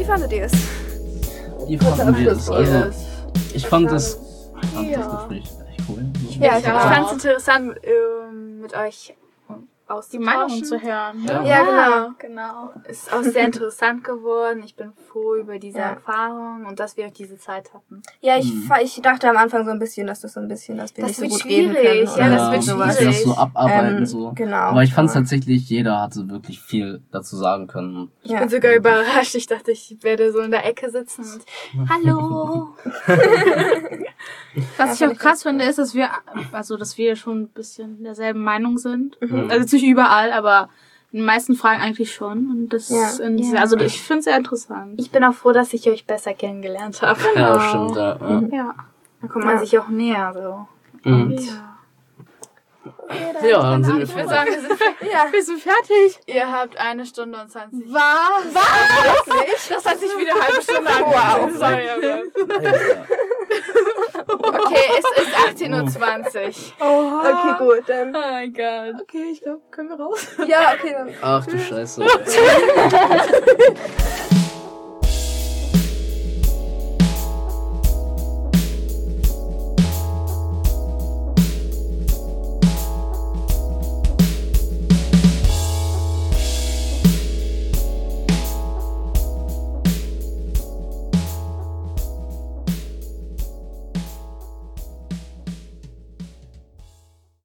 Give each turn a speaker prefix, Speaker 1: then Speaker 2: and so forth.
Speaker 1: fandet ihr es?
Speaker 2: Wie fanden wir es? Also, ich fand das Gespräch echt cool.
Speaker 1: Ja,
Speaker 3: ich fand es interessant, mit euch
Speaker 4: die Meinung zu hören.
Speaker 1: Ja, genau.
Speaker 3: Ist auch sehr interessant geworden. Ich bin froh über diese Erfahrung und dass wir auch diese Zeit hatten.
Speaker 1: Ja, ich dachte am Anfang so ein bisschen, dass wir nicht so gut reden können.
Speaker 3: Ja, das wird
Speaker 2: dass wir das so abarbeiten. So.
Speaker 1: Genau.
Speaker 2: Aber ich fand es tatsächlich, jeder hatte wirklich viel dazu sagen können.
Speaker 3: Ich bin sogar überrascht. Ich dachte, ich werde so in der Ecke sitzen und Hallo!
Speaker 4: Was ich auch krass finde, ist, dass wir schon ein bisschen derselben Meinung sind. Also jetzt nicht überall, aber in den meisten Fragen eigentlich schon. Und das also ich finde es sehr interessant.
Speaker 3: Ich bin auch froh, dass ich euch besser kennengelernt habe.
Speaker 2: Genau. Ja, stimmt. Ja.
Speaker 3: Da kommt man sich auch näher. So.
Speaker 2: Ja, dann sind wir
Speaker 3: Wir sagen, wir sind fertig. Ihr habt 1 Stunde und 20.
Speaker 1: Was?
Speaker 3: Das hat sich wieder eine halbe Stunde angehört.
Speaker 1: Wow.
Speaker 3: Sorry, okay, es ist 18:20 Uhr.
Speaker 1: Okay, gut, dann.
Speaker 3: Oh mein Gott.
Speaker 4: Okay, ich glaube, können wir raus?
Speaker 1: Ja, okay, dann.
Speaker 2: Ach du Scheiße.